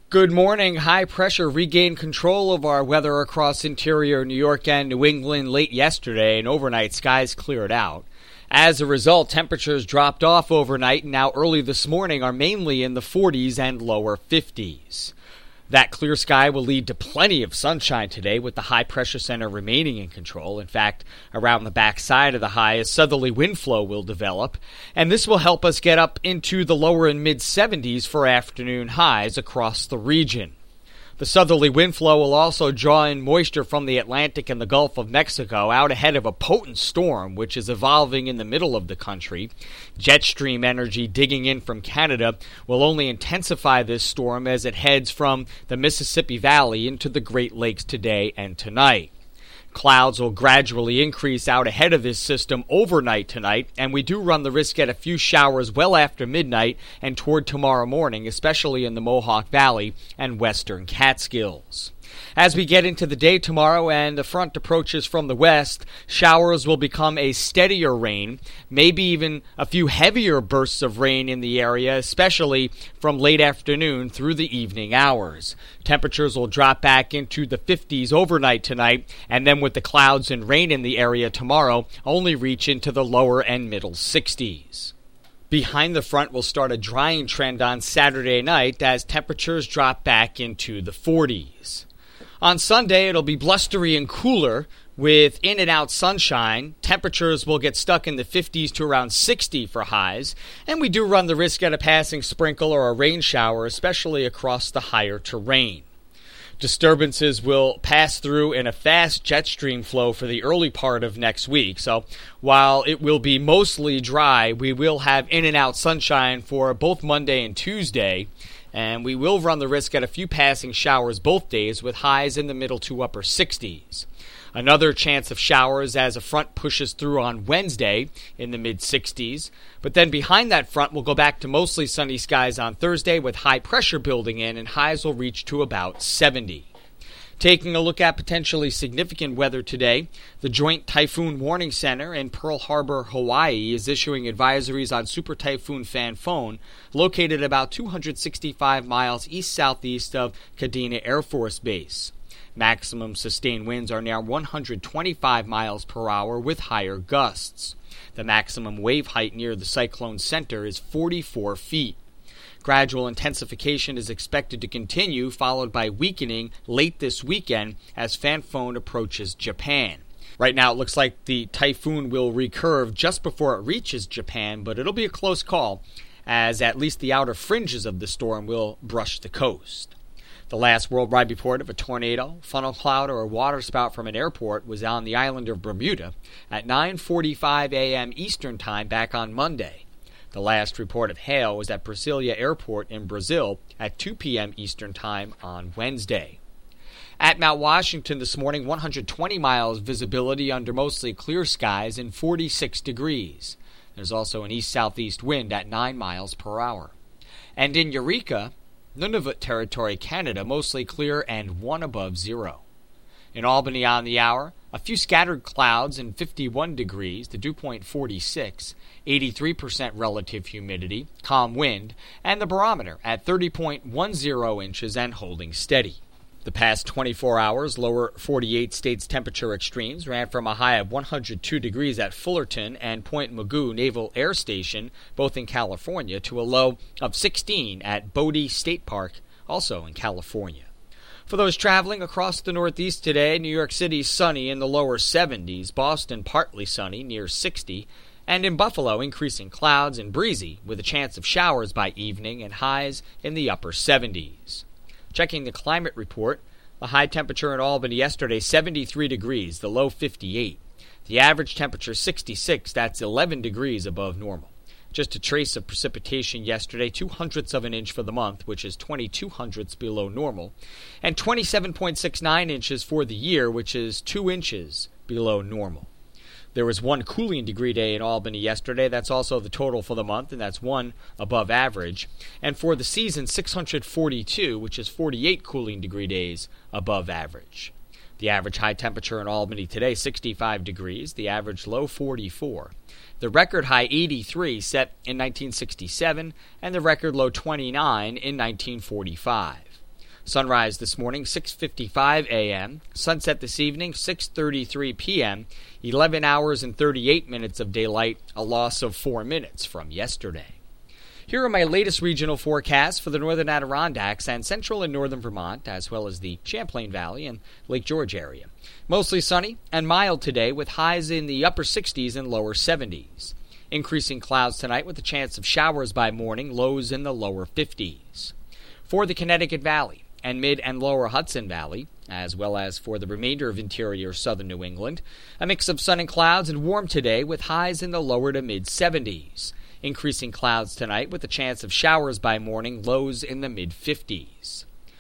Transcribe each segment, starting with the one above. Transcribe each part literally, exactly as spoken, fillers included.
Good morning. High pressure regained control of our weather across interior New York and New England late yesterday, and overnight skies cleared out. As a result, temperatures dropped off overnight and now early this morning are mainly in the forties and lower fifties. That clear sky will lead to plenty of sunshine today with the high pressure center remaining in control. In fact, around the backside of the high, a southerly wind flow will develop, and this will help us get up into the lower and mid seventies for afternoon highs across the region. The southerly wind flow will also draw in moisture from the Atlantic and the Gulf of Mexico out ahead of a potent storm which is evolving in the middle of the country. Jet stream energy digging in from Canada will only intensify this storm as it heads from the Mississippi Valley into the Great Lakes today and tonight. Clouds will gradually increase out ahead of this system overnight tonight, and we do run the risk at a few showers well after midnight and toward tomorrow morning, especially in the Mohawk Valley and western Catskills. As we get into the day tomorrow and the front approaches from the west, showers will become a steadier rain, maybe even a few heavier bursts of rain in the area, especially from late afternoon through the evening hours. Temperatures will drop back into the fifties overnight tonight, and then with the clouds and rain in the area tomorrow, only reach into the lower and middle sixties. Behind the front will start a drying trend on Saturday night as temperatures drop back into the forties. On Sunday, it'll be blustery and cooler with in and out sunshine. Temperatures will get stuck in the fifties to around sixty for highs, and we do run the risk at a passing sprinkle or a rain shower, especially across the higher terrain. Disturbances will pass through in a fast jet stream flow for the early part of next week. So while it will be mostly dry, we will have in and out sunshine for both Monday and Tuesday. And we will run the risk at a few passing showers both days with highs in the middle to upper sixties. Another chance of showers as a front pushes through on Wednesday in the mid sixties. But then behind that front, we'll go back to mostly sunny skies on Thursday with high pressure building in, and highs will reach to about seventy. Taking a look at potentially significant weather today, the Joint Typhoon Warning Center in Pearl Harbor, Hawaii is issuing advisories on Super Typhoon Phanphone, located about two hundred sixty-five miles east-southeast of Kadena Air Force Base. Maximum sustained winds are now one hundred twenty-five miles per hour with higher gusts. The maximum wave height near the cyclone center is forty-four feet. Gradual intensification is expected to continue, followed by weakening late this weekend as Phanphone approaches Japan. Right now it looks like the typhoon will recurve just before it reaches Japan, but it'll be a close call as at least the outer fringes of the storm will brush the coast. The last worldwide report of a tornado, funnel cloud, or a waterspout from an airport was on the island of Bermuda at nine forty-five a.m. Eastern Time back on Monday. The last report of hail was at Brasilia Airport in Brazil at two p.m. Eastern Time on Wednesday. At Mount Washington this morning, one hundred twenty miles visibility under mostly clear skies and forty-six degrees. There's also an east-southeast wind at nine miles per hour. And in Eureka, Nunavut Territory, Canada, mostly clear and one above zero. In Albany on the hour, a few scattered clouds and fifty-one degrees, the dew point forty-six, eighty-three percent relative humidity, calm wind, and the barometer at thirty point one zero inches and holding steady. The past twenty-four hours, lower forty-eight states temperature extremes ran from a high of one hundred two degrees at Fullerton and Point Mugu Naval Air Station, both in California, to a low of sixteen at Bodie State Park, also in California. For those traveling across the Northeast today, New York City sunny in the lower seventies, Boston partly sunny near sixty, and in Buffalo increasing clouds and breezy with a chance of showers by evening and highs in the upper seventies. Checking the climate report, the high temperature in Albany yesterday, seventy-three degrees, the low fifty-eight. The average temperature sixty-six, that's eleven degrees above normal. Just a trace of precipitation yesterday, two hundredths of an inch for the month, which is twenty-two hundredths below normal, and twenty-seven point six nine inches for the year, which is two inches below normal. There was one cooling degree day in Albany yesterday. That's also the total for the month, and that's one above average. And for the season, six hundred forty-two, which is forty-eight cooling degree days above average. The average high temperature in Albany today, sixty-five degrees. The average low, forty-four. The record high, eighty-three, set in nineteen sixty-seven, and the record low, twenty-nine, in nineteen forty-five. Sunrise this morning, six fifty-five a.m. Sunset this evening, six thirty-three p.m. eleven hours and thirty-eight minutes of daylight, a loss of four minutes from yesterday. Here are my latest regional forecasts for the northern Adirondacks and central and northern Vermont, as well as the Champlain Valley and Lake George area. Mostly sunny and mild today, with highs in the upper sixties and lower seventies. Increasing clouds tonight with a chance of showers by morning, lows in the lower fifties. For the Connecticut Valley and mid and lower Hudson Valley, as well as for the remainder of interior southern New England, a mix of sun and clouds and warm today with highs in the lower to mid seventies. Increasing clouds tonight with a chance of showers by morning, lows in the mid fifties.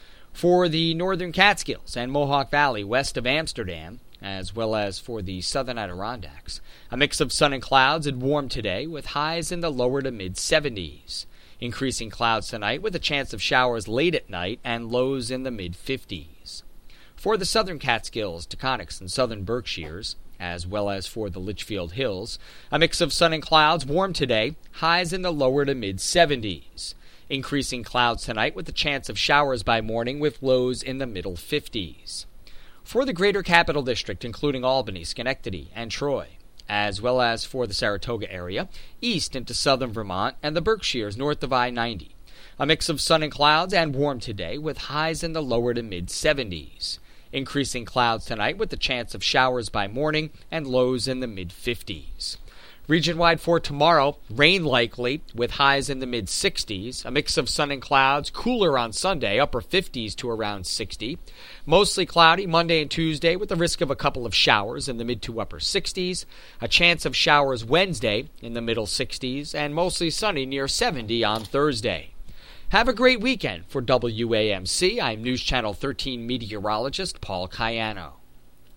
For the northern Catskills and Mohawk Valley west of Amsterdam, as well as for the southern Adirondacks, a mix of sun and clouds and warm today with highs in the lower to mid seventies. Increasing clouds tonight with a chance of showers late at night and lows in the mid fifties. For the southern Catskills, Taconics, and southern Berkshires, as well as for the Litchfield Hills, a mix of sun and clouds, warm today, highs in the lower to mid seventies. Increasing clouds tonight with a chance of showers by morning with lows in the middle fifties. For the greater Capital District, including Albany, Schenectady, and Troy, as well as for the Saratoga area, east into southern Vermont, and the Berkshires north of I ninety. A mix of sun and clouds and warm today with highs in the lower to mid seventies. Increasing clouds tonight with the chance of showers by morning and lows in the mid fifties. Region-wide for tomorrow, rain likely with highs in the mid sixties. A mix of sun and clouds, cooler on Sunday, upper fifties to around sixty. Mostly cloudy Monday and Tuesday with the risk of a couple of showers in the mid to upper sixties. A chance of showers Wednesday in the middle sixties, and mostly sunny near seventy on Thursday. Have a great weekend. For W A M C, I'm News Channel thirteen meteorologist Paul Cayano.